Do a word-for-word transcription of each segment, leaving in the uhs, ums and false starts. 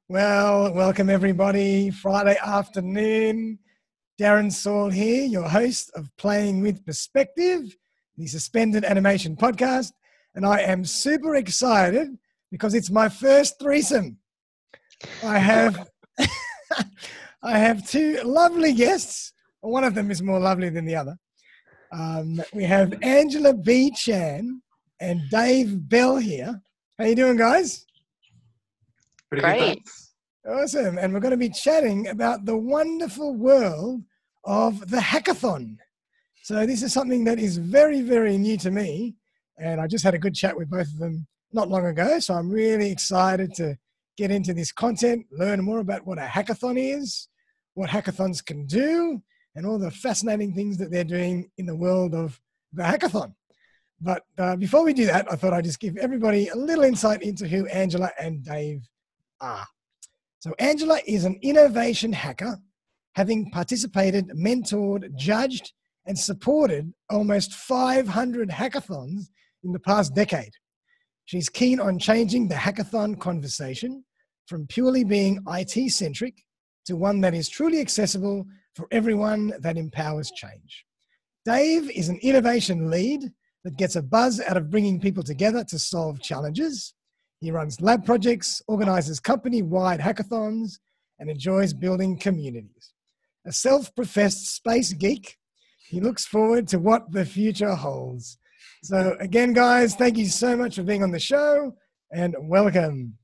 Well, welcome everybody. Friday afternoon. Darren Saul here, your host of Playing with Perspective, the Suspended Animation Podcast. And I am super excited because it's my first threesome. I have I have two lovely guests. One of them is more lovely than the other. Um, we have Angela B. Chan and Dave Bell here. How you doing, guys? Pretty Great. good, thanks. Awesome. And we're going to be chatting about the wonderful world of the hackathon. So this is something that is very, very new to me. And I just had a good chat with both of them not long ago. So I'm really excited to get into this content, learn more about what a hackathon is, what hackathons can do, and all the fascinating things that they're doing in the world of the hackathon. But uh, before we do that, I thought I'd just give everybody a little insight into who Angela and Dave are. So Angela is an innovation hacker, having participated, mentored, judged, and supported almost five hundred hackathons in the past decade. She's keen on changing the hackathon conversation from purely being I T-centric to one that is truly accessible for everyone that empowers change. Dave is an innovation lead that gets a buzz out of bringing people together to solve challenges. He runs lab projects, organizes company-wide hackathons, and enjoys building communities. A self-professed space geek, he looks forward to what the future holds. So again, guys, thank you so much for being on the show, and welcome.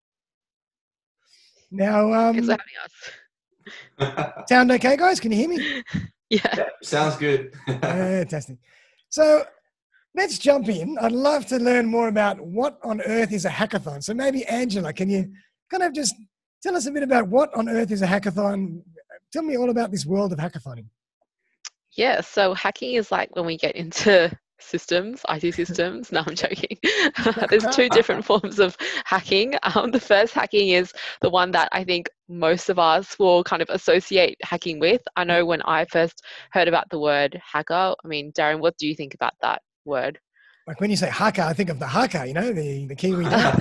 Now, um, Thanks for having us. sound okay, guys? Can you hear me? Yeah. Yeah, sounds good. Fantastic. So let's jump in. I'd love to learn more about what on earth is a hackathon. So maybe Angela, can you kind of just tell us a bit about what on earth is a hackathon? Tell me all about this world of hackathoning. Yeah. So hacking is like when we get into systems, I T systems. No, I'm joking. There's two different forms of hacking. Um, the first hacking is the one that I think most of us will kind of associate hacking with. I know when I first heard about the word hacker, I mean, Darren, what do you think about that word? Like when you say hacker, I think of the haka, you know, the, the Kiwi dog.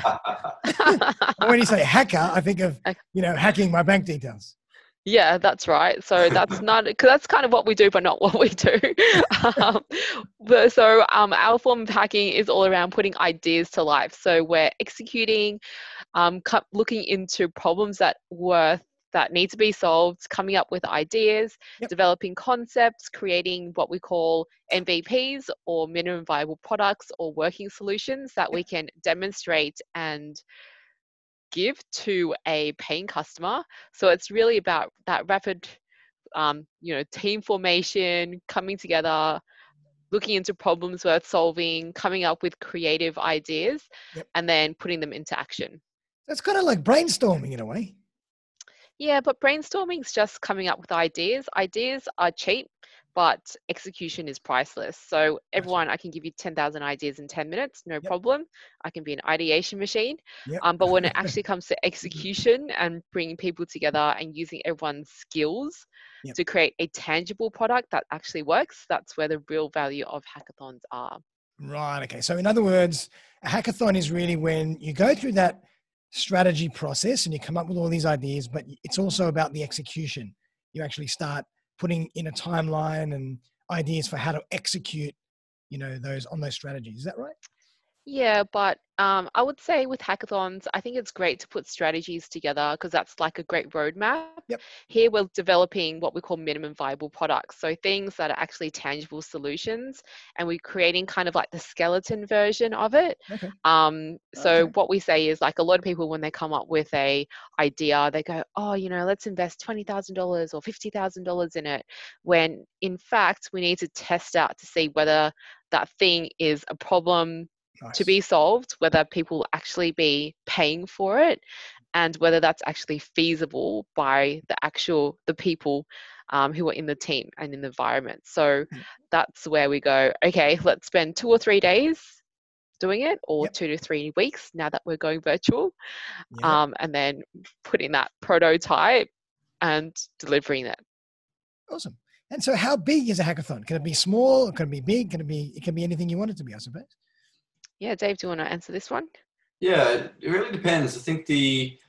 Or when you say hacker, I think of, you know, hacking my bank details. Yeah, that's right. So that's not, because that's kind of what we do, but not what we do. um, but so um, our form of hacking is all around putting ideas to life. So we're executing, um, cu- looking into problems that worth that need to be solved, coming up with ideas, Yep. developing concepts, creating what we call M V Ps or minimum viable products or working solutions that we can demonstrate and give to a paying customer. So it's really about that rapid, um, you know, team formation, coming together, looking into problems worth solving, coming up with creative ideas, Yep. and then putting them into action. That's kind of like brainstorming in a way. Yeah, but brainstorming is just coming up with ideas. Ideas are cheap, but execution is priceless. So everyone, I can give you ten thousand ideas in ten minutes, no Yep. problem. I can be an ideation machine. Yep. Um, but when it actually comes to execution and bringing people together and using everyone's skills Yep. to create a tangible product that actually works, that's where the real value of hackathons are. Right. Okay. So in other words, a hackathon is really when you go through that strategy process and you come up with all these ideas, but it's also about the execution. You actually start putting in a timeline and ideas for how to execute, you know, those on those strategies. Is that right? Yeah, but um, I would say with hackathons, I think it's great to put strategies together because that's like a great roadmap. Yep. Here we're developing what we call minimum viable products. So things that are actually tangible solutions, and we're creating kind of like the skeleton version of it. Okay. Um, so Okay. what we say is like a lot of people, when they come up with a idea, they go, oh, you know, let's invest twenty thousand dollars or fifty thousand dollars in it. When in fact, we need to test out to see whether that thing is a problem Nice. to be solved, whether people will actually be paying for it, and whether that's actually feasible by the actual the people um, who are in the team and in the environment. So Yep. that's where we go, okay, let's spend two or three days doing it, or Yep. two to three weeks now that we're going virtual, Yep. um, and then putting that prototype and delivering it. Awesome. And so how big is a hackathon? Can it be small? Or can it be big? Can it be, it can be anything you want it to be, I suppose. Yeah, Dave, do you want to answer this one? Yeah, it really depends. I think the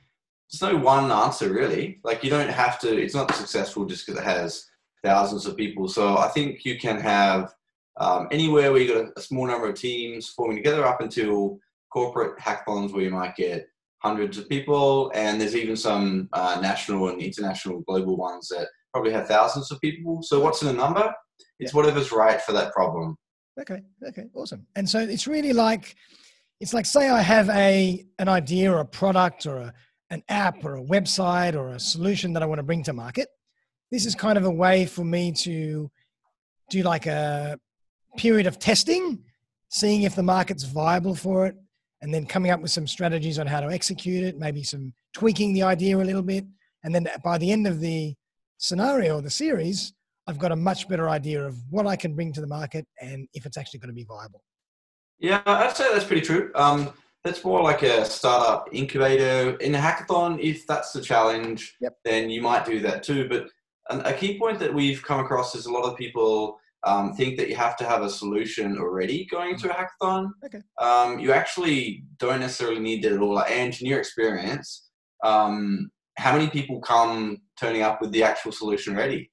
there's no one answer really. Like you don't have to, it's not successful just because it has thousands of people. So I think you can have um, anywhere where you got a, a small number of teams forming together up until corporate hackathons where you might get hundreds of people. And there's even some uh, national and international global ones that probably have thousands of people. So what's in a number? It's Yeah. whatever's right for that problem. Okay. Okay. Awesome. And so it's really like, it's like, say I have a, an idea or a product or a, an app or a website or a solution that I want to bring to market. This is kind of a way for me to do like a period of testing, seeing if the market's viable for it, and then coming up with some strategies on how to execute it, maybe some tweaking the idea a little bit. And then by the end of the scenario or the series, I've got a much better idea of what I can bring to the market and if it's actually going to be viable. Yeah, I'd say that's pretty true. Um, that's more like a startup incubator. In a hackathon, if that's the challenge, Yep. then you might do that too. But an- a key point that we've come across is a lot of people um, think that you have to have a solution already going to a hackathon. Okay. Um, you actually don't necessarily need that at all. And in your experience, um, how many people come turning up with the actual solution ready?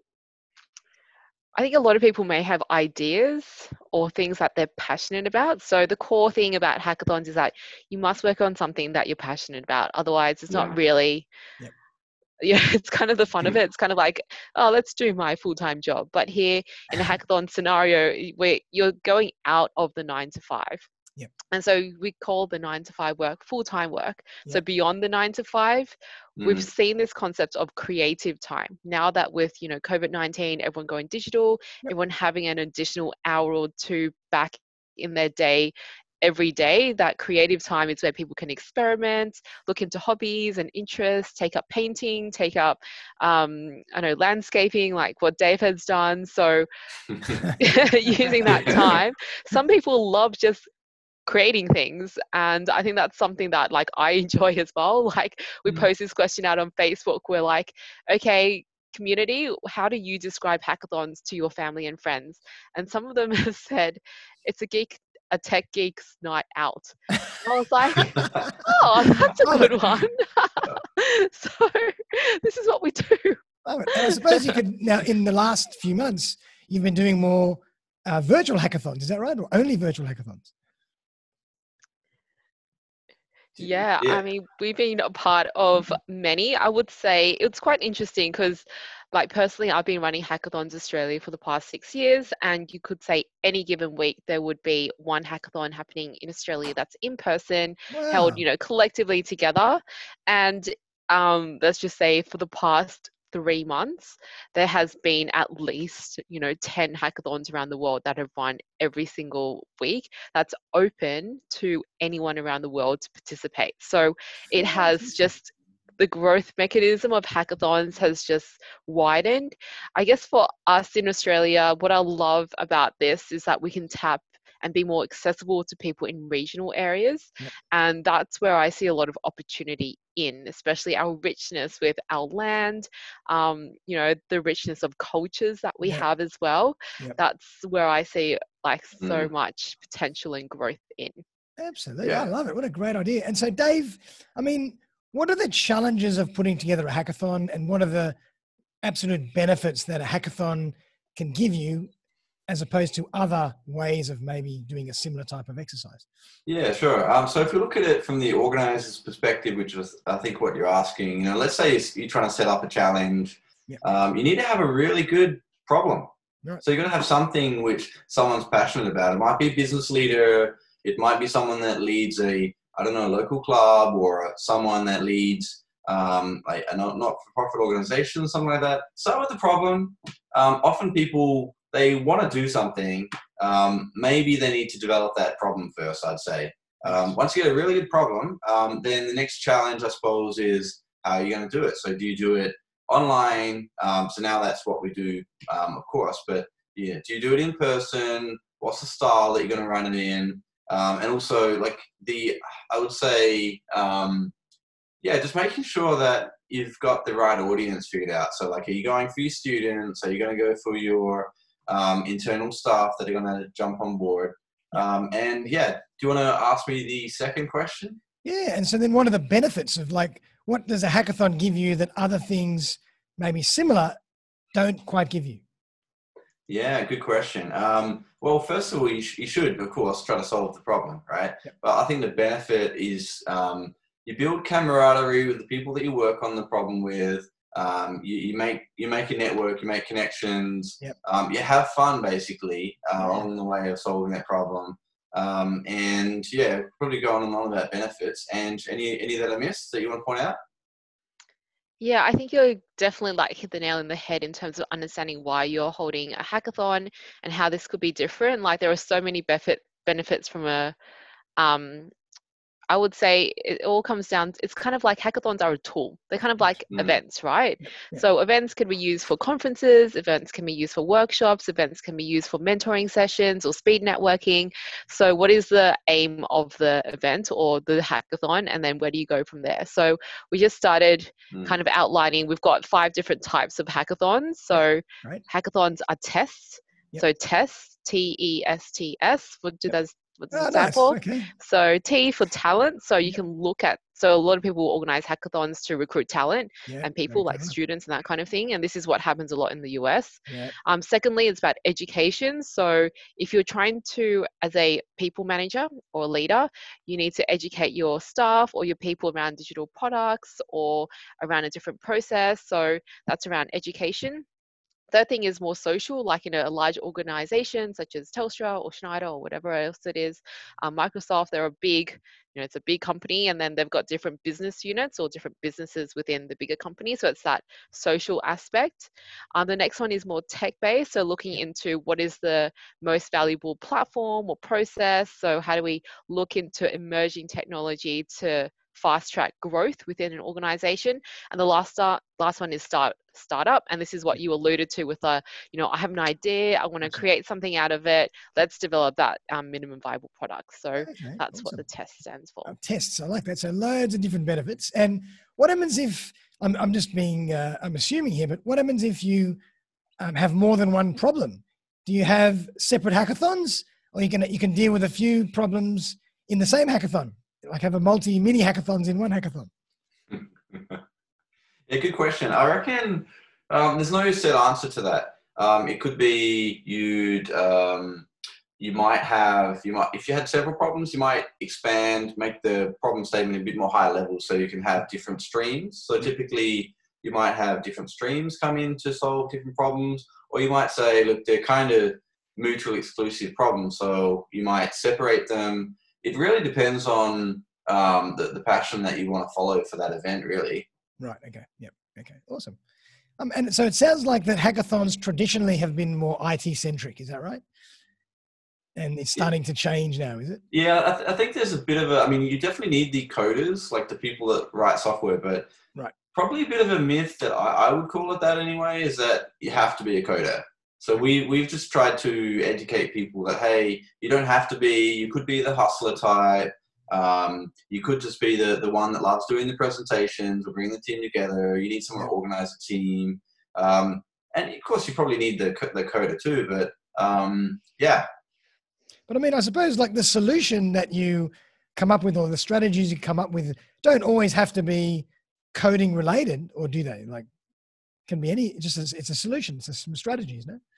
I think a lot of people may have ideas or things that they're passionate about. So the core thing about hackathons is that you must work on something that you're passionate about. Otherwise, it's Yeah. not really, Yep. yeah, it's kind of the fun of it. It's kind of like, oh, let's do my full-time job. But here in a hackathon scenario, where you're going out of the nine to five. Yep. And so we call the nine to five work full-time work. So Yep. beyond the nine to five, we've Mm. seen this concept of creative time. Now that with, you know, COVID nineteen, everyone going digital, Yep. everyone having an additional hour or two back in their day every day, that creative time is where people can experiment, look into hobbies and interests, take up painting, take up, um, I know, landscaping, like what Dave has done. So using that time, some people love just creating things, and I think that's something that like I enjoy as well. Like we Mm. post this question out on Facebook, we're like, okay, community, how do you describe hackathons to your family and friends? And some of them have said it's a geek a tech geek's night out. And I was like, oh, that's a Love good it. one. So this is what we do. Love it. And I suppose you could now, in the last few months, you've been doing more uh, virtual hackathons. Is that right? Or only virtual hackathons? Yeah, Yeah. I mean, we've been a part of many. I would say it's quite interesting because, like, personally, I've been running Hackathons Australia for the past six years, and you could say any given week there would be one hackathon happening in Australia that's in person, held, Wow. you know, collectively together. And um, let's just say for the past three months, there has been at least, you know, ten hackathons around the world that have run every single week. That's open to anyone around the world to participate. So it has Fantastic. just, the growth mechanism of hackathons has just widened. I guess for us in Australia, what I love about this is that we can tap and be more accessible to people in regional areas. Yep. And that's where I see a lot of opportunity in, especially our richness with our land, um, you know, the richness of cultures that we Yep. have as well. Yep. That's where I see like so Mm. much potential and growth in. Absolutely. Yeah. I love it. What a great idea. And so, Dave, I mean, what are the challenges of putting together a hackathon, and what are the absolute benefits that a hackathon can give you as opposed to other ways of maybe doing a similar type of exercise? Yeah, sure. Um, so if you look at it from the organizer's perspective, which was, I think, what you're asking, you know, let's say you're trying to set up a challenge, Yeah. um, you need to have a really good problem. Right. So you're going to have something which someone's passionate about. It might be a business leader. It might be someone that leads a, I don't know, a local club, or someone that leads um, a, a not- not-for-profit organization, something like that. Start with the problem. Um, often people, they want to do something. Um, maybe they need to develop that problem first, I'd say. Um, once you get a really good problem, um, then the next challenge, I suppose, is how you're going to do it. So do you do it online? Um, so now that's what we do, um, of course. But yeah, do you do it in person? What's the style that you're going to run it in? Um, and also, like the, I would say, um, yeah, just making sure that you've got the right audience figured out. So, like, are you going for your students? Are you going to go for your um, internal staff that are going to jump on board? Um, and yeah, do you want to ask me the second question? Yeah. And so then what are the benefits of, like, what does a hackathon give you that other things maybe similar don't quite give you? Yeah, good question. Um, well, first of all, you, sh- you should, of course, try to solve the problem, right? Yep. But I think the benefit is um, you build camaraderie with the people that you work on the problem with. Um, you, you make you make a network, you make connections. Yep. Um, you have fun basically uh, Yeah. along the way of solving that problem. Um, and yeah, probably go on and on about benefits. And any any that I missed that you want to point out? Yeah, I think you're definitely like hit the nail in the head in terms of understanding why you're holding a hackathon and how this could be different. Like there are so many benefit benefits from a um I would say it all comes down, it's kind of like hackathons are a tool. They're kind of like Mm. events, right? Yep. Yep. So events can be used for conferences, events can be used for workshops, events can be used for mentoring sessions or speed networking. So what is the aim of the event or the hackathon? And then where do you go from there? So we just started Mm. kind of outlining, we've got five different types of hackathons. So Right. hackathons are tests. Yep. So tests, T E S T S, what do Yep. those what does Oh, it stand nice. for? Okay. So T for talent. So you Yep. can look at, so a lot of people organize hackathons to recruit talent Yeah. and people Very like clever. students and that kind of thing. And this is what happens a lot in the U S. Yeah. Um, secondly, it's about education. So if you're trying to, as a people manager or leader, you need to educate your staff or your people around digital products or around a different process. So that's around education. Third thing is more social, like in a, a large organization such as Telstra or Schneider or whatever else it is. Um, Microsoft, they're a big, you know, it's a big company, and then they've got different business units or different businesses within the bigger company. So it's that social aspect. Um, the next one is more tech-based, so looking Yep. into what is the most valuable platform or process. So how do we look into emerging technology to fast track growth within an organization? And the last start, last one is start startup, and this is what you alluded to with a, you know, I have an idea, I want to Gotcha. create something out of it. Let's develop that um, minimum viable product. So Okay. that's what the Awesome. test stands for. Uh, tests. I like that. So loads of different benefits. And what happens if I'm, I'm just being, uh, I'm assuming here, but what happens if you um, have more than one problem? Do you have separate hackathons, or you can you can deal with a few problems in the same hackathon? Like have a multi mini hackathons in one hackathon? Yeah, good question. I reckon um, there's no set answer to that. Um, it could be you'd um, you might have you might if you had several problems, you might expand, make the problem statement a bit more high level, so you can have different streams. So typically, you might have different streams come in to solve different problems, or you might say, look, they're kind of mutually exclusive problems, so you might separate them. It really depends on um, the, the passion that you want to follow for that event, really. Right. Okay. Yep. Okay. Awesome. Um, and so it sounds like that hackathons traditionally have been more I T centric. Is that right? And it's starting to change now, is it? Yeah, I, th- I think there's a bit of a, I mean, you definitely need the coders, like the people that write software, but Right. probably a bit of a myth that I, I would call it that anyway, is that you have to be a coder. So we, we've just tried to educate people that, hey, you don't have to be, you could be the hustler type. Um, you could just be the, the one that loves doing the presentations or bringing the team together. You need someone Yeah. to organize a team. Um, and of course, you probably need the, co- the coder too, but um, yeah. But I mean, I suppose like the solution that you come up with or the strategies you come up with don't always have to be coding related, or do they? Like, can be any, just as, it's a solution, it's a, some strategies, no?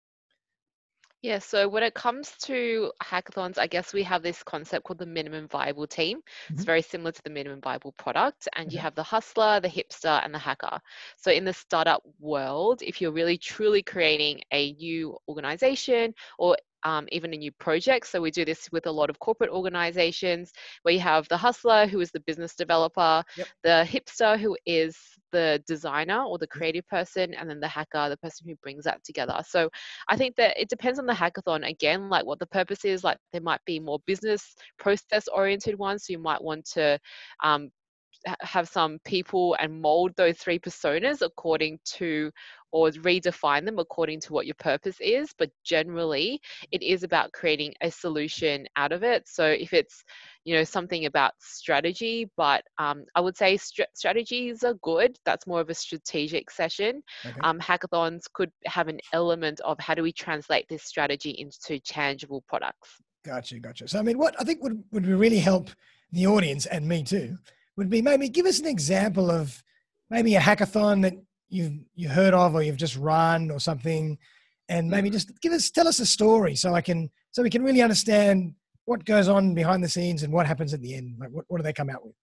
Yeah, so when it comes to hackathons, I guess we have this concept called the minimum viable team. It's Mhm. very similar to the minimum viable product. And you Okay. have the hustler, the hipster, and the hacker. So in the startup world, if you're really truly creating a new organization or um, even a new project, so we do this with a lot of corporate organizations where you have the hustler, who is the business developer, Yep. the hipster, who is the designer or the creative person, and then the hacker, the person who brings that together. So I think that it depends on the hackathon again, like what the purpose is. Like there might be more business process oriented ones. So you might want to um, ha- have some people and mold those three personas according to, or redefine them according to what your purpose is. But generally, it is about creating a solution out of it. So if it's, you know, something about strategy, but um, I would say str- strategies are good. That's more of a strategic session. Okay. Um, hackathons could have an element of how do we translate this strategy into tangible products. Gotcha. Gotcha. So, I mean, what I think would, would really help the audience and me too would be maybe give us an example of maybe a hackathon that you've you heard of or you've just run or something, and maybe just give us tell us a story so I can so we can really understand what goes on behind the scenes and what happens at the end. Like what, what do they come out with?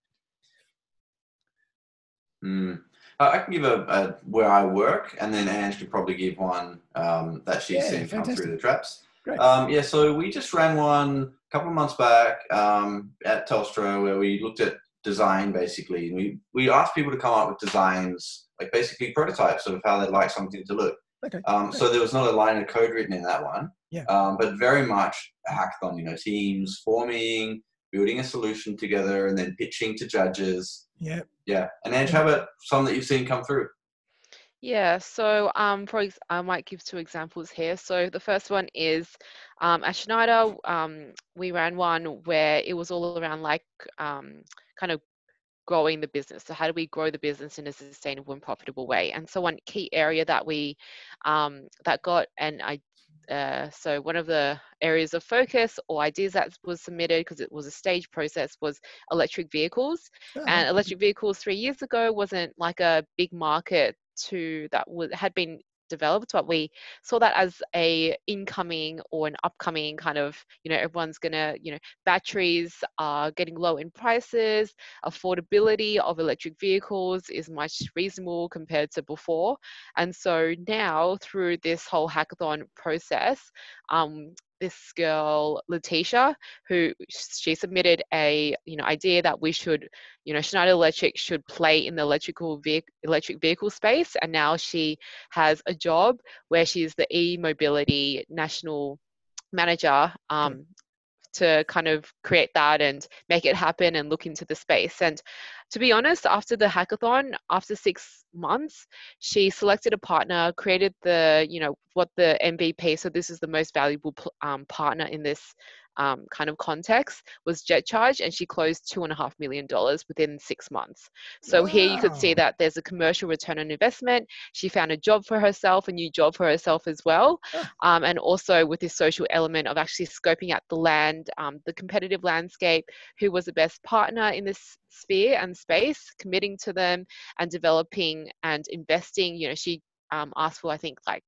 Mm. Uh, I can give a, a where I work, and then Ange could probably give one um, that she's Yeah, seen come fantastic. through the traps. Great. Um, yeah, so we just ran one a couple of months back um, at Telstra where we looked at design basically. We we asked people to come up with designs, like basically prototypes of how they'd like something to look. Okay. Um, so there was not a line of code written in that one, Yeah. um, but very much a hackathon. You know, teams forming, building a solution together, and then pitching to judges. Yeah. Yeah. And Ange, how about some that you've seen come through? Yeah, so um, for ex- I might give two examples here. So the first one is um, at Schneider, um, we ran one where it was all around like um, kind of growing the business. So how do we grow the business in a sustainable and profitable way? And so one key area that we um, that got and I uh, so one of the areas of focus or ideas that was submitted because it was a stage process was electric vehicles. Oh, And electric vehicles three years ago wasn't like a big market to that was had been developed, but we saw that as a incoming or an upcoming kind of, you know, everyone's gonna, you know, batteries are getting low in prices, affordability of electric vehicles is much reasonable compared to before. And so now through this whole hackathon process, um, this girl Letitia, who she submitted a you know idea that we should, you know, Schneider Electric should play in the electrical vehicle electric vehicle space, and now she has a job where she's the e-mobility national manager um, to kind of create that and make it happen and look into the space. And to be honest, after the hackathon, after six months, she selected a partner, created the, you know, what the M V P, so this is the most valuable um, partner in this um, kind of context, was JetCharge, and she closed two and a half million dollars within six months. So wow. Here you could see that there's a commercial return on investment. She found a job for herself, a new job for herself as well. Ah. Um, and also with this social element of actually scoping out the land, um, the competitive landscape, who was the best partner in this sphere and space, committing to them and developing and investing. You know, she um, asked for, I think, like,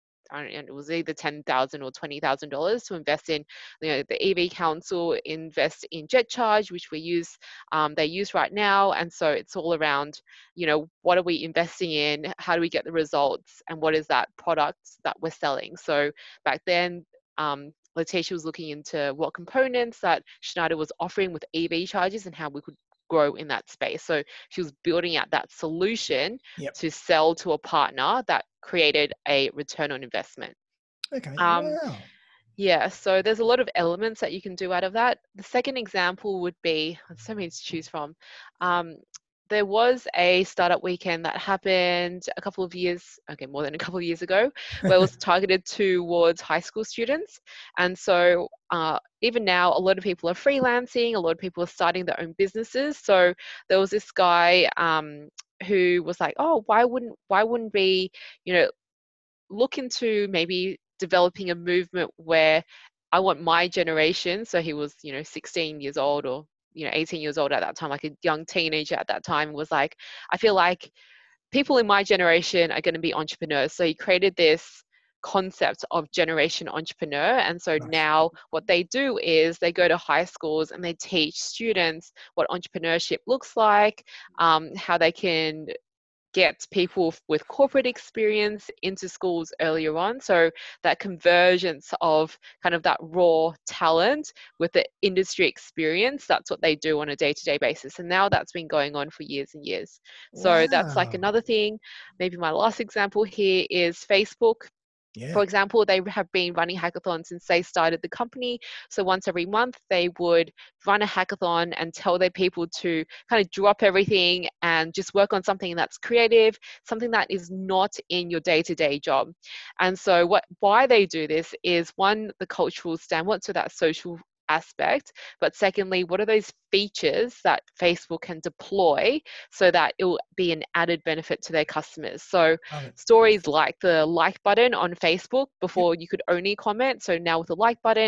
I don't know, it was either ten thousand dollars or twenty thousand dollars to invest in, you know, the E V Council, invest in JetCharge, which we use, um, they use right now. And so it's all around, you know, what are we investing in? How do we get the results? And what is that product that we're selling? So back then, um, Letitia was looking into what components that Schneider was offering with E V chargers and how we could grow in that space. So she was building out that solution Yep. to sell to a partner that created a return on investment. Okay. Um, Wow. yeah, so there's a lot of elements that you can do out of that. The second example would be, there's so many to choose from. Um, there was a startup weekend that happened a couple of years, okay, more than a couple of years ago, where it was targeted towards high school students. And so uh, even now, a lot of people are freelancing, a lot of people are starting their own businesses. So there was this guy um, who was like, oh, why wouldn't, why wouldn't we, you know, look into maybe developing a movement where I want my generation, so he was, you know, sixteen years old or, you know, eighteen years old at that time, like a young teenager at that time, was like, I feel like people in my generation are going to be entrepreneurs. So he created this concept of generation entrepreneur. And so Nice. now what they do is they go to high schools and they teach students what entrepreneurship looks like, um, how they can get people with corporate experience into schools earlier on. So that convergence of kind of that raw talent with the industry experience, that's what they do on a day-to-day basis. And now that's been going on for years and years. So that's like Wow. another thing. Maybe my last example here is Facebook. Yeah. For example, they have been running hackathons since they started the company. So once every month, they would run a hackathon and tell their people to kind of drop everything and just work on something that's creative, something that is not in your day-to-day job. And so what why they do this is, one, the cultural standpoint, so that social aspect, but secondly, what are those features that Facebook can deploy so that it will be an added benefit to their customers. So Love it. stories like the like button on Facebook, before you could only comment, so now with the like button and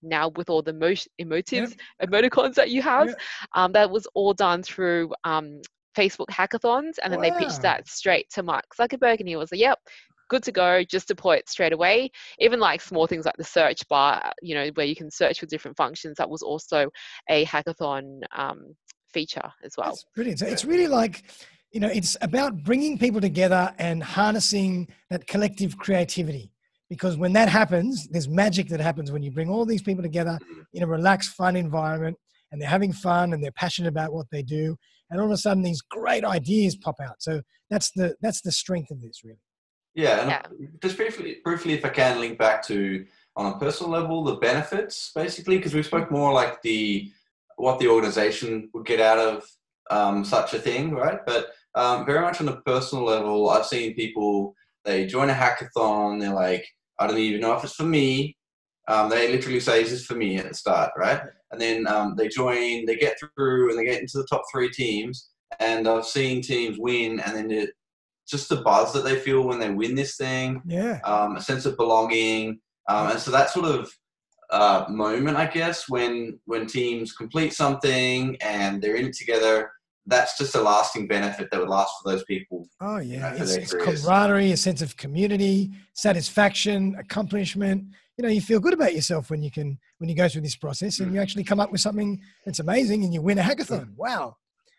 now with all the emo- emotives, Yep. emoticons that you have. Yep. Um, that was all done through um, Facebook hackathons, and then they pitched Wow. that straight to Mark Zuckerberg, and he was like, "Yep, good to go. Just deploy it straight away." Even like small things like the search bar, you know, where you can search for different functions. That was also a hackathon um, feature as well. That's brilliant. So it's really like, you know, it's about bringing people together and harnessing that collective creativity. Because when that happens, there's magic that happens when you bring all these people together in a relaxed, fun environment, and they're having fun and they're passionate about what they do. And all of a sudden, these great ideas pop out. So that's the that's the strength of this, really. Yeah, and Yeah. just briefly, briefly, if I can link back to on a personal level, the benefits basically, because we spoke more like the what the organization would get out of um, such a thing, right? But um, very much on a personal level, I've seen people, they join a hackathon, they're like, I don't even know if it's for me. Um, they literally say, is this for me at the start, right? And then um, they join, they get through and they get into the top three teams. And I've seen teams win, and then it, just the buzz that they feel when they win this thing, Yeah. um, a sense of belonging. Um, and so that sort of uh, moment, I guess, when when teams complete something and they're in it together, that's just a lasting benefit that would last for those people. Oh, you yeah. know, for It's, their it's careers. camaraderie, a sense of community, satisfaction, accomplishment. You know, you feel good about yourself when you can, when you go through this process and you actually come up with something that's amazing and you win a hackathon. Wow.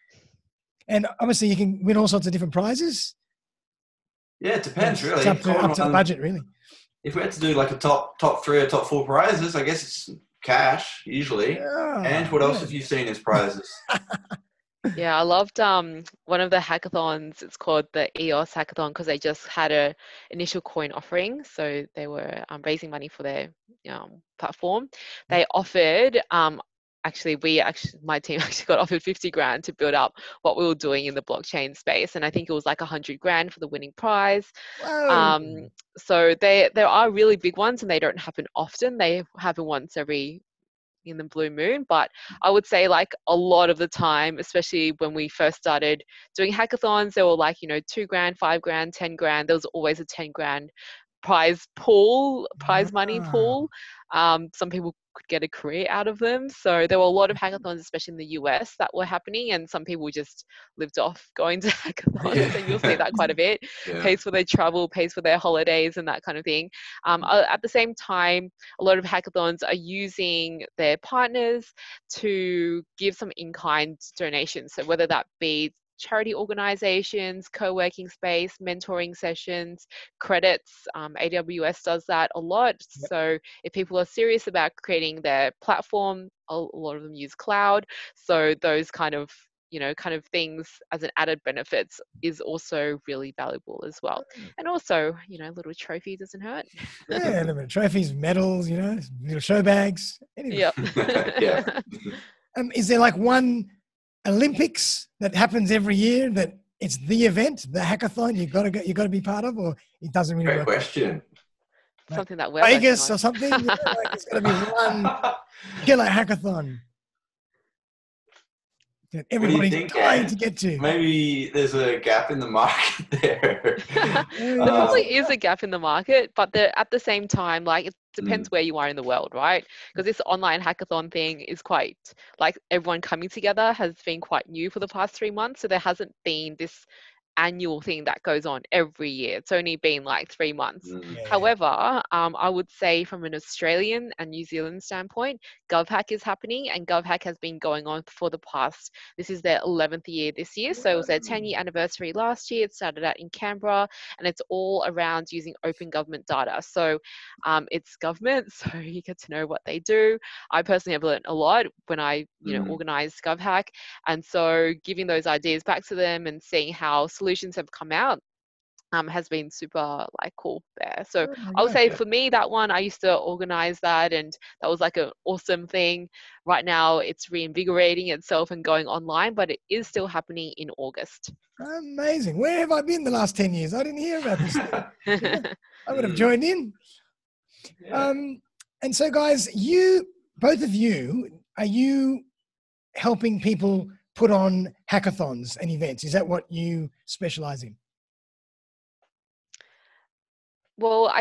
And obviously you can win all sorts of different prizes. Yeah, it depends It's, really. it's up to, Common up to the one- budget, really. If we had to do like a top top three or top four prizes, I guess it's cash usually. Yeah, And what else yeah. have you seen as prizes? Yeah, I loved um one of the hackathons. It's called the E O S hackathon because they just had a initial coin offering, so they were um, raising money for their um, platform. They offered um actually we actually my team actually got offered fifty grand to build up what we were doing in the blockchain space, and I think it was like a hundred grand for the winning prize. Whoa. Um, so they there are really big ones, and they don't happen often. They happen once every in the blue moon, but I would say like a lot of the time, especially when we first started doing hackathons, they were like, you know, two grand, five grand, ten grand. There was always a ten grand prize pool, prize money Wow. pool. Um, some people could get a career out of them. So there were a lot of hackathons, especially in the U S, that were happening, and some people just lived off going to hackathons, Yeah. and you'll see that quite a bit. Yeah. Pays for their travel, pays for their holidays, and that kind of thing. Um, uh, at the same time, a lot of hackathons are using their partners to give some in-kind donations. So whether that be charity organizations, co-working space, mentoring sessions, credits. Um, A W S does that a lot. Yep. So if people are serious about creating their platform, a lot of them use cloud. So those kind of you know, kind of things as an added benefits is also really valuable as well. And also, you know, a little trophy doesn't hurt. Yeah, a little bit of trophies, medals, you know, little show bags. Anyway. Yep. Yeah. Um, is there like one Olympics that happens every year that it's the event, the hackathon you got to go, you got to be part of, or it doesn't really Great work? question. Something that we're working Vegas on. or something? You know, like it's got to be one killer hackathon that everybody's think, dying Ed? to get to. Maybe there's a gap in the market there. There Um, probably is a gap in the market, but there, at the same time, like it depends where you are in the world, right? Because this online hackathon thing is quite like everyone coming together has been quite new for the past three months. So there hasn't been this annual thing that goes on every year. It's only been like three months. mm, Yeah. However, um, I would say from an Australian and New Zealand standpoint, GovHack is happening, and GovHack has been going on for the past, this is their eleventh year this year. So it was their ten year anniversary last year. It started out in Canberra, and it's all around using open government data. So um, it's government, so you get to know what they do. I personally have learned a lot when I, you know, Mm. organized GovHack. And so giving those ideas back to them and seeing how solutions have come out um, has been super like cool there. So Oh my I would God. say for me, that one, I used to organize that, and that was like an awesome thing. Right now it's reinvigorating itself and going online, but it is still happening in August. Amazing. Where have I been the last ten years? I didn't hear about this thing. I would have Mm. joined in. Yeah. Um, and so, guys, you, both of you, are you helping people put on hackathons and events? Is that what you specialize in? Well, I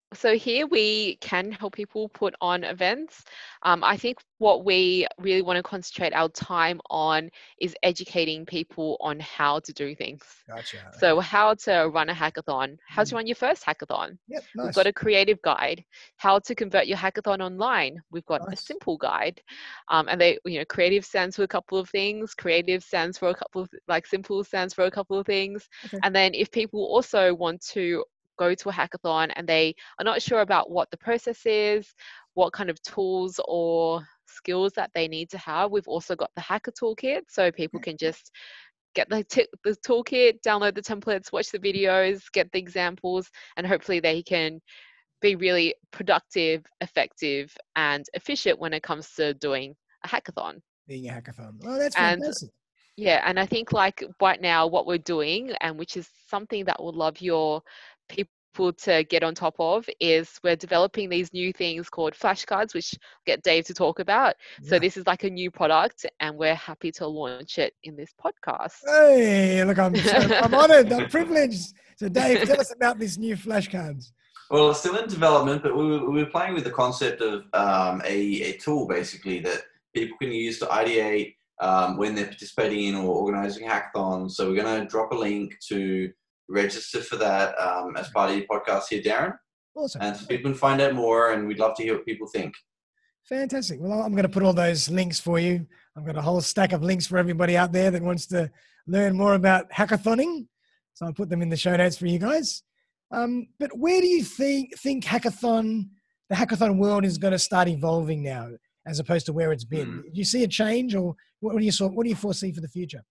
So here we can help people put on events. Um, I think what we really want to concentrate our time on is educating people on how to do things. Gotcha. So Okay. how to run a hackathon, how to Mm. run your first hackathon. Yep. We've got Nice. a creative guide, how to convert your hackathon online. We've got a Nice. simple guide. Um, and they, you know, creative stands for a couple of things, creative stands for a couple of, like simple stands for a couple of things. Okay. And then if people also want to go to a hackathon and they are not sure about what the process is, what kind of tools or skills that they need to have, we've also got the hacker toolkit, so people can just get the, t- the toolkit, download the templates, watch the videos, get the examples, and hopefully they can be really productive, effective, and efficient when it comes to doing a hackathon. Being a hackathon. Oh, that's And fantastic. yeah, and I think like right now what we're doing, and which is something that would love your people to get on top of, is we're developing these new things called flashcards, which I'll get Dave to talk about. So Yeah. this is like a new product, and we're happy to launch it in this podcast. Hey, look, I'm so, I'm honored. I'm privileged. So, Dave, tell us about this new flashcards. Well, it's still in development, but we were, we were playing with the concept of um, a, a tool basically that people can use to ideate um, when they're participating in or organizing hackathons. So we're going to drop a link to register for that um, as part of your podcast here, Darren. Awesome. And so people can find out more, and we'd love to hear what people think. Fantastic. Well, I'm going to put all those links for you. I've got a whole stack of links for everybody out there that wants to learn more about hackathoning. So I'll put them in the show notes for you guys. Um, but where do you think think hackathon, the hackathon world is going to start evolving now, as opposed to where it's been? Hmm. Do you see a change, or what do you sort, what do you foresee for the future?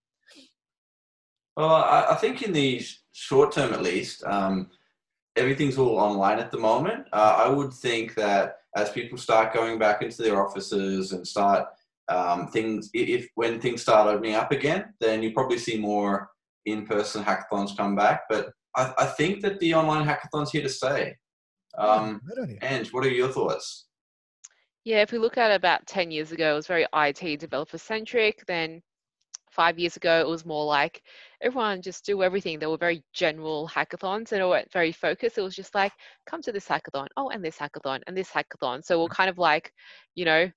Well, I, I think in the short term, at least, um, everything's all online at the moment. Uh, I would think that as people start going back into their offices and start um, things, if when things start opening up again, then you probably see more in-person hackathons come back. But I, I think that the online hackathon's here to stay. Um, Good idea. and what are your thoughts? Yeah, if we look at about ten years ago, it was very I T developer centric. Then five years ago, it was more like everyone just do everything. They were very general hackathons and they weren't very focused. It was just like, come to this hackathon. Oh, and this hackathon and this hackathon. So we're kind of like, you know,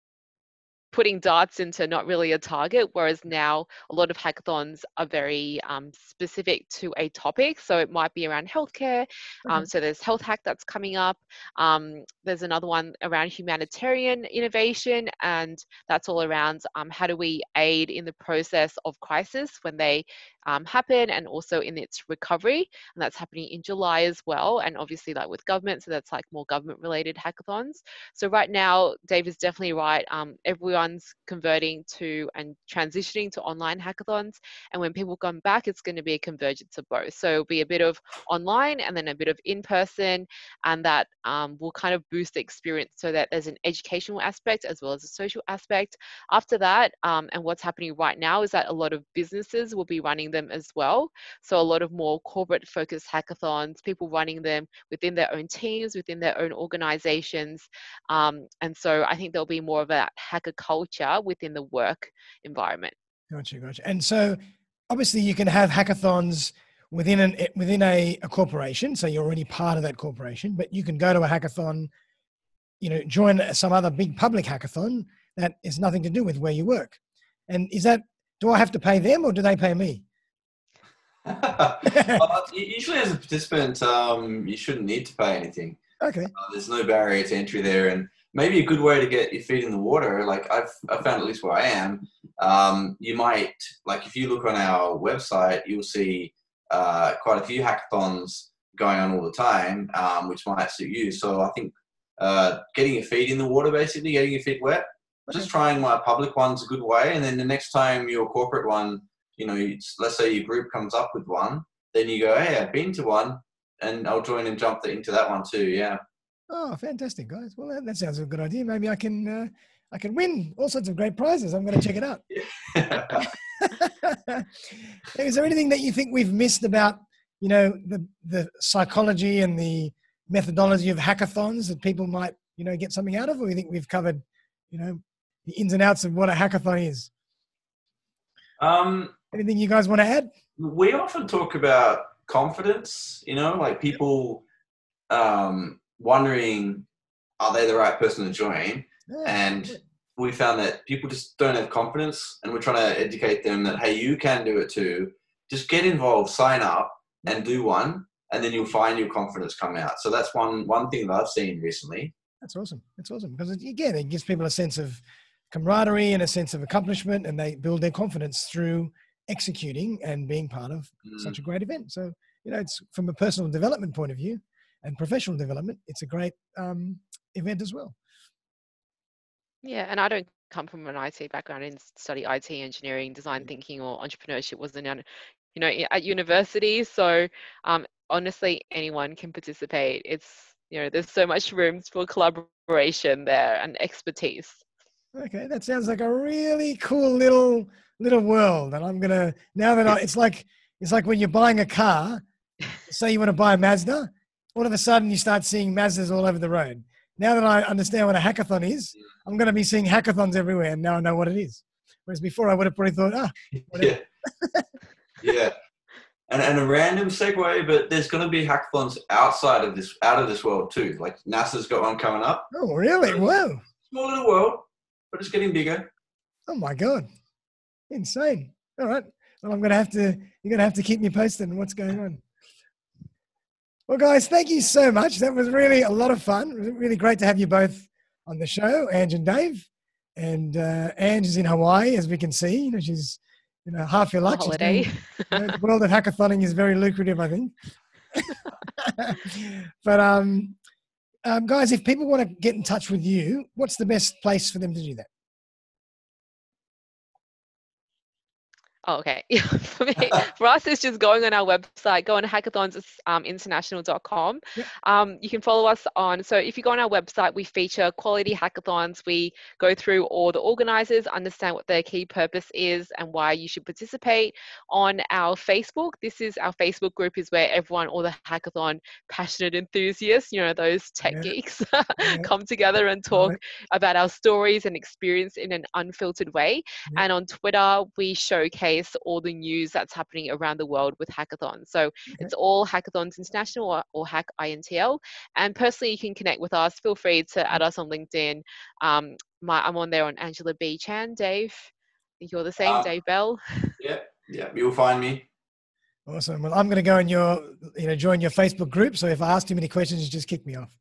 putting darts into not really a target, whereas now a lot of hackathons are very um, specific to a topic. So it might be around healthcare. Um, Okay. so there's Health Hack that's coming up. Um, there's another one around humanitarian innovation, and that's all around um, how do we aid in the process of crisis when they um, happen, and also in its recovery. And that's happening in July as well. And obviously like with government, so that's like more government related hackathons. So right now, Dave is definitely right. Um, everyone's converting to and transitioning to online hackathons. And when people come back, it's going to be a convergence of both. So it'll be a bit of online and then a bit of in-person, and that um, will kind of boost the experience so that there's an educational aspect as well as a social aspect. After that, um, and what's happening right now is that a lot of businesses will be running them as well. So a lot of more corporate focused hackathons, people running them within their own teams, within their own organizations. Um, and so I think there'll be more of that hacker culture within the work environment. Gotcha, gotcha. And so obviously you can have hackathons within an within a, a corporation, so you're already part of that corporation, but you can go to a hackathon, you know, join some other big public hackathon that is nothing to do with where you work. And is that, do I have to pay them or do they pay me? uh, usually as a participant, um, you shouldn't need to pay anything. Okay. Uh, there's no barrier to entry there, and maybe a good way to get your feet in the water, like I've, I've found at least where I am, um, you might, like if you look on our website, you'll see uh, quite a few hackathons going on all the time, um, which might suit you. So I think uh, getting your feet in the water, basically, getting your feet wet, Okay. just trying my public one's a good way, and then the next time your corporate one, you know, let's say your group comes up with one, then you go, hey, I've been to one, and I'll join and jump into that one too. Yeah. Oh, fantastic, guys. Well, that, that sounds a good idea. Maybe I can, uh, I can win all sorts of great prizes. I'm going to check it out. Is there anything that you think we've missed about, you know, the, the psychology and the methodology of hackathons that people might, you know, get something out of, or you think we've covered, you know, the ins and outs of what a hackathon is? Um, Anything you guys want to add? we often talk about confidence, you know, like people, um, wondering, are they the right person to join? Yeah. And we found that people just don't have confidence, and we're trying to educate them that, hey, you can do it too. Just get involved, sign up, and do one, and then you'll find your confidence come out. So that's one one thing that I've seen recently. That's awesome. That's awesome. Because, again, it gives people a sense of camaraderie and a sense of accomplishment, and they build their confidence through executing and being part of mm. such a great event. So, you know, it's from a personal development point of view and professional development, it's a great um, event as well. Yeah, and I don't come from an I T background. I didn't study I T engineering, design thinking, or entrepreneurship wasn't, you know, at university. So um, honestly, anyone can participate. It's, you know, there's so much room for collaboration there and expertise. Okay, that sounds like a really cool little little world. And I'm gonna now that I, it's like it's like when you're buying a car. Say you want to buy a Mazda, all of a sudden you start seeing Mazdas all over the road. Now that I understand what a hackathon is, I'm going to be seeing hackathons everywhere, and now I know what it is. Whereas before, I would have probably thought, ah, whatever. Yeah, yeah. And and a random segue, but there's going to be hackathons outside of this, out of this world too. Like NASA's got one coming up. Oh, really? Whoa! Small little world, but it's getting bigger. Oh my God, insane! All right, well, I'm going to have to. You're going to have to keep me posted on what's going on. Well, guys, thank you so much. That was really a lot of fun. It was really great to have you both on the show, Ange and Dave. And uh, Ange is in Hawaii, as we can see. You know, she's, you know, half your luck. Holiday. Doing, you know, the world of hackathoning is very lucrative, I think. But um, um, guys, if people want to get in touch with you, what's the best place for them to do that? Oh, okay. for, me, for us, it's just going on our website, go on hackathons international dot com. Yep. Um, you can follow us on, so if you go on our website, we feature quality hackathons. We go through all the organizers, understand what their key purpose is and why you should participate. On our Facebook, this is our Facebook group is where everyone, all the hackathon passionate enthusiasts, you know, those tech yeah. geeks yeah. come together and talk right. about our stories and experience in an unfiltered way. Yeah. And on Twitter, we showcase all the news that's happening around the world with hackathons. So okay. it's all Hackathons International or, or Hack I N T L. And personally, you can connect with us. Feel free to add us on LinkedIn. Um, my, I'm on there on Angela B. Chan. Dave, you're the same, um, Dave Bell. Yeah, yeah, you'll find me. Awesome. Well, I'm going to go in your, you know, join your Facebook group. So if I ask too many questions, you just kick me off.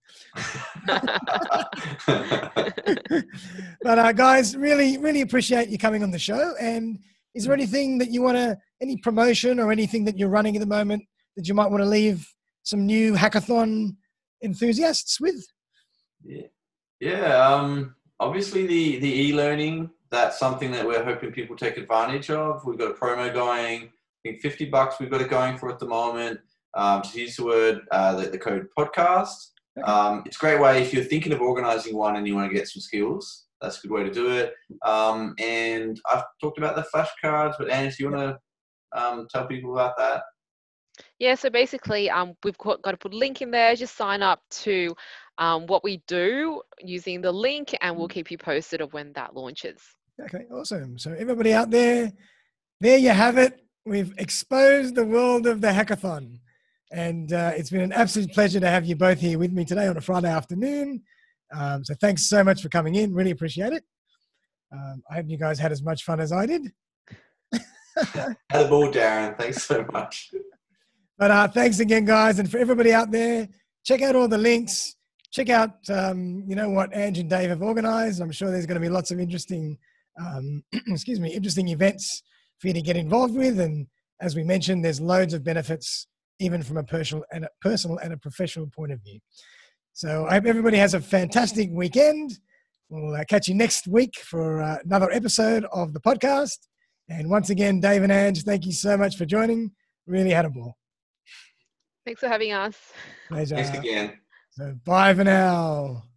But uh, guys, really, really appreciate you coming on the show. And is there anything that you want to, any promotion or anything that you're running at the moment that you might want to leave some new hackathon enthusiasts with? Yeah, yeah. Um, obviously, the the e-learning, that's something that we're hoping people take advantage of. We've got a promo going. I think fifty bucks we've got it going for at the moment. Um, so use the word, uh, the, the code podcast. Okay. Um, it's a great way if you're thinking of organizing one and you want to get some skills. That's a good way to do it. Um, and I've talked about the flashcards, but Ange, do you want to um, tell people about that? Yeah, so basically um, we've got, got to put a link in there. Just sign up to um, what we do using the link, and we'll keep you posted of when that launches. Okay, awesome. So everybody out there, there you have it. We've exposed the world of the hackathon. And uh, it's been an absolute pleasure to have you both here with me today on a Friday afternoon. Um, so thanks so much for coming in. Really appreciate it. Um, I hope you guys had as much fun as I did. Had a ball, Darren. Thanks so much. But uh, thanks again, guys. And for everybody out there, check out all the links. Check out, um, you know, what Ange and Dave have organized. I'm sure there's going to be lots of interesting, um, excuse me, interesting events for you to get involved with. And as we mentioned, there's loads of benefits, even from a personal and a personal and a professional point of view. So I hope everybody has a fantastic weekend. We'll uh, catch you next week for uh, another episode of the podcast. And once again, Dave and Ange, thank you so much for joining. Really had a ball. Thanks for having us. Pleasure. Thanks again. So bye for now.